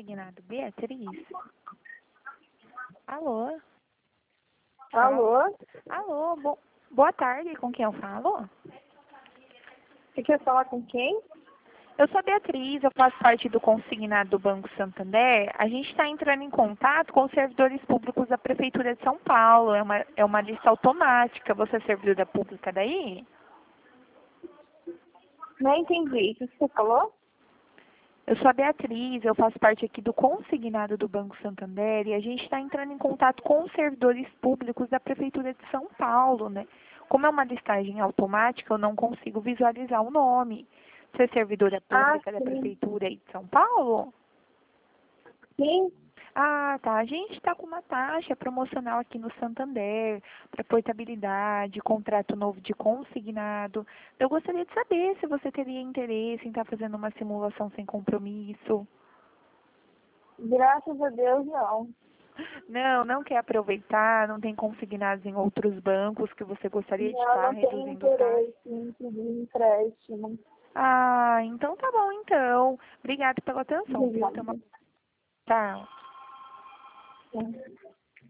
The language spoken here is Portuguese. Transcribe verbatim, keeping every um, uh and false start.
consignado Beatriz? Alô? Alô? Alô, bo boa tarde, com quem eu falo? Você quer falar com quem? Eu sou a Beatriz, eu faço parte do consignado do Banco Santander. A gente está entrando em contato com os servidores públicos da Prefeitura de São Paulo. É uma, é uma lista automática. Você é servidora pública daí? Não entendi. O que você falou? Eu sou a Beatriz, eu faço parte aqui do consignado do Banco Santander e a gente está entrando em contato com os servidores públicos da Prefeitura de São Paulo, né? Como é uma listagem automática, eu não consigo visualizar o nome. Você é servidora pública Ah, da sim. Prefeitura aí de São Paulo? Sim. Ah, tá. A gente está com uma taxa promocional aqui no Santander para portabilidade, contrato novo de consignado. Eu gostaria de saber se você teria interesse em estar fazendo uma simulação sem compromisso. Graças a Deus, não. Não, não quer aproveitar, não tem consignados em outros bancos que você gostaria de Não, estar não tenho reduzindo taxa? interesse em pedir empréstimo. Ah, então tá bom então. Obrigada pela atenção, viu? Tenha uma... Obrigada. Tchau. Sim.